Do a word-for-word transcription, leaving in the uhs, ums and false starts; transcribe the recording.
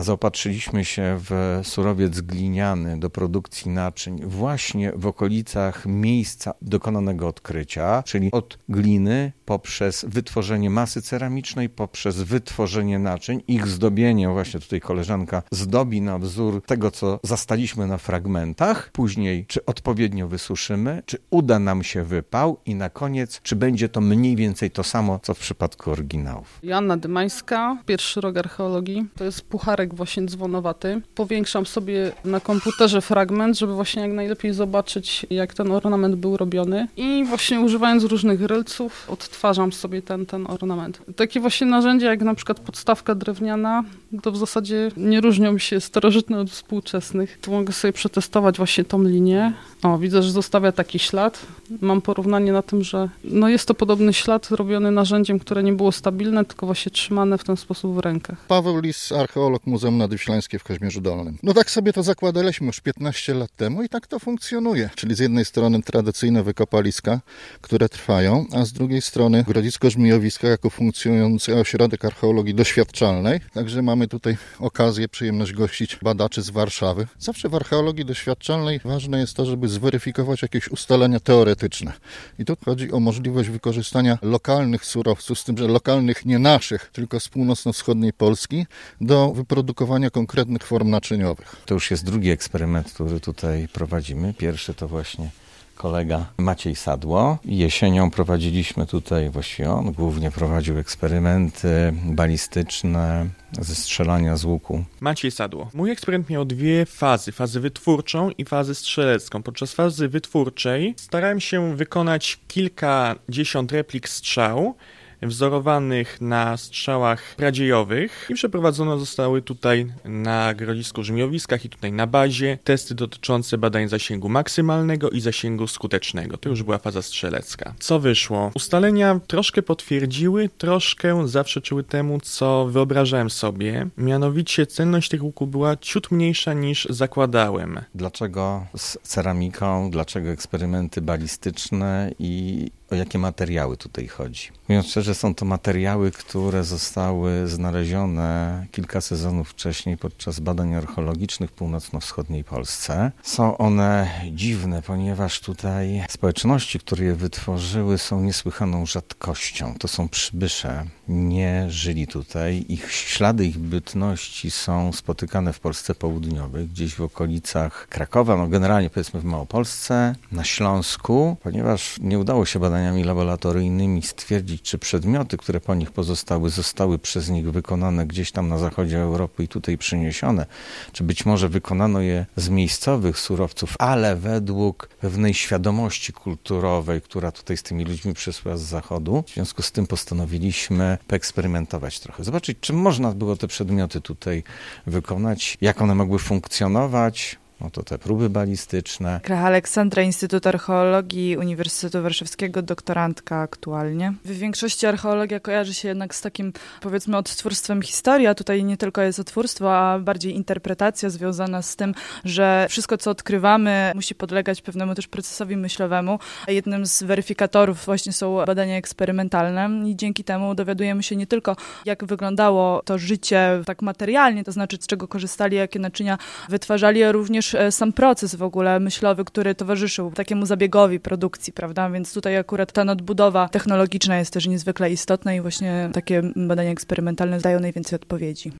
Zaopatrzyliśmy się w surowiec gliniany do produkcji naczyń właśnie w okolicach miejsca dokonanego odkrycia, czyli od gliny poprzez wytworzenie masy ceramicznej, poprzez wytworzenie naczyń, ich zdobienie, właśnie tutaj koleżanka zdobi na wzór tego, co zastaliśmy na fragmentach, później czy odpowiednio wysuszymy, czy uda nam się wypał i na koniec, czy będzie to mniej więcej to samo, co w przypadku oryginałów. Joanna Dymańska, pierwszy rok archeologii. To jest pucharek właśnie dzwonowaty. Powiększam sobie na komputerze fragment, żeby właśnie jak najlepiej zobaczyć, jak ten ornament był robiony. I właśnie używając różnych rylców, odtwarzam sobie ten, ten ornament. Takie właśnie narzędzia, jak na przykład podstawka drewniana, to w zasadzie nie różnią się starożytne od współczesnych. Tu mogę sobie przetestować właśnie tą linię. O, widzę, że zostawia taki ślad. Mam porównanie na tym, że no jest to podobny ślad robiony narzędziem, które nie było stabilne, tylko właśnie trzymane w ten sposób w rękach. Paweł Lis, archeolog Muzeum Nadwiślańskie w Kazimierzu Dolnym. No tak sobie to zakładaliśmy już piętnaście lat temu i tak to funkcjonuje. Czyli z jednej strony tradycyjne wykopaliska, które trwają, a z drugiej strony Grodzisko-Żmijowiska jako funkcjonujący ośrodek archeologii doświadczalnej. Także mamy tutaj okazję, przyjemność gościć badaczy z Warszawy. Zawsze w archeologii doświadczalnej ważne jest to, żeby zweryfikować jakieś ustalenia teoretyczne. I tu chodzi o możliwość wykorzystania lokalnych surowców, z tym, że lokalnych nie naszych, tylko z północno-wschodniej Polski, do wyprodukowania konkretnych form naczyniowych. To już jest drugi eksperyment, który tutaj prowadzimy. Pierwszy to właśnie kolega Maciej Sadło. Jesienią prowadziliśmy tutaj, właściwie on głównie prowadził eksperymenty balistyczne ze strzelania z łuku. Maciej Sadło. Mój eksperyment miał dwie fazy. Fazę wytwórczą i fazę strzelecką. Podczas fazy wytwórczej starałem się wykonać kilkadziesiąt replik strzał, wzorowanych na strzałach pradziejowych i przeprowadzone zostały tutaj na Grodzisku Żmijowiskach i tutaj na bazie testy dotyczące badań zasięgu maksymalnego i zasięgu skutecznego. To już była faza strzelecka. Co wyszło? Ustalenia troszkę potwierdziły, troszkę zaprzeczyły temu, co wyobrażałem sobie. Mianowicie celność tych łuków była ciut mniejsza niż zakładałem. Dlaczego z ceramiką, dlaczego eksperymenty balistyczne i o jakie materiały tutaj chodzi? Mówiąc szczerze, są to materiały, które zostały znalezione kilka sezonów wcześniej podczas badań archeologicznych w północno-wschodniej Polsce. Są one dziwne, ponieważ tutaj społeczności, które je wytworzyły, są niesłychaną rzadkością. To są przybysze, nie żyli tutaj. Ich ślady ich bytności są spotykane w Polsce południowej, gdzieś w okolicach Krakowa, no generalnie powiedzmy w Małopolsce, na Śląsku, ponieważ nie udało się badaniami laboratoryjnymi stwierdzić, czy przedmioty, które po nich pozostały, zostały przez nich wykonane gdzieś tam na zachodzie Europy i tutaj przyniesione, czy być może wykonano je z miejscowych surowców, ale według pewnej świadomości kulturowej, która tutaj z tymi ludźmi przyszła z zachodu. W związku z tym postanowiliśmy poeksperymentować trochę, zobaczyć, czy można było te przedmioty tutaj wykonać, jak one mogły funkcjonować. No to te próby balistyczne. Kracha Aleksandra, Instytut Archeologii Uniwersytetu Warszawskiego, doktorantka aktualnie. W większości archeologia kojarzy się jednak z takim, powiedzmy, odtwórstwem historii, a tutaj nie tylko jest odtwórstwo, a bardziej interpretacja związana z tym, że wszystko, co odkrywamy, musi podlegać pewnemu też procesowi myślowemu. A jednym z weryfikatorów właśnie są badania eksperymentalne i dzięki temu dowiadujemy się nie tylko, jak wyglądało to życie tak materialnie, to znaczy z czego korzystali, jakie naczynia wytwarzali, a również sam proces w ogóle myślowy, który towarzyszył takiemu zabiegowi produkcji, prawda? Więc tutaj akurat ta nadbudowa technologiczna jest też niezwykle istotna i właśnie takie badania eksperymentalne dają najwięcej odpowiedzi.